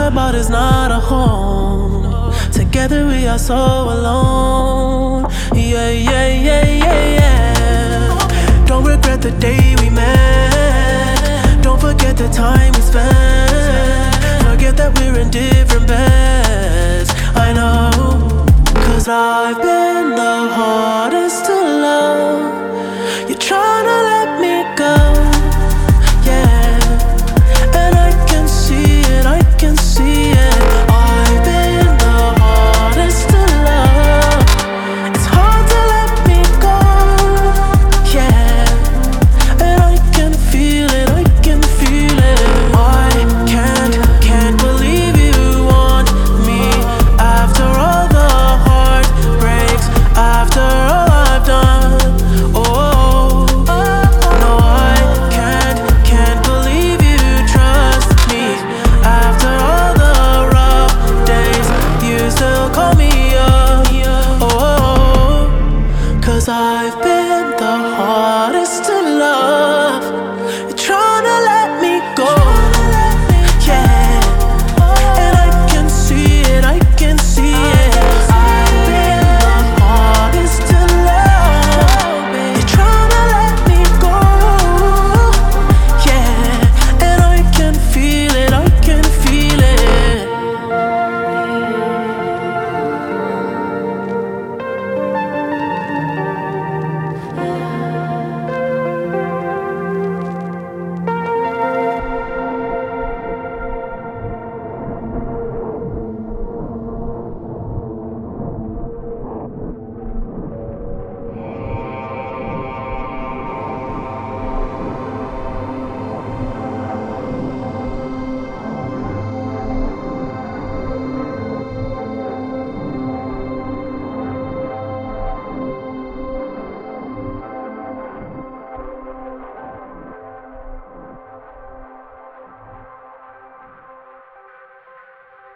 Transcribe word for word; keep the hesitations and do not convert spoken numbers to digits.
about is not a home. Together we are so alone. Yeah, yeah, yeah, yeah, yeah. Don't regret the day we met. Don't forget the time we spent. Forget that we're in different beds. I know, cause I've been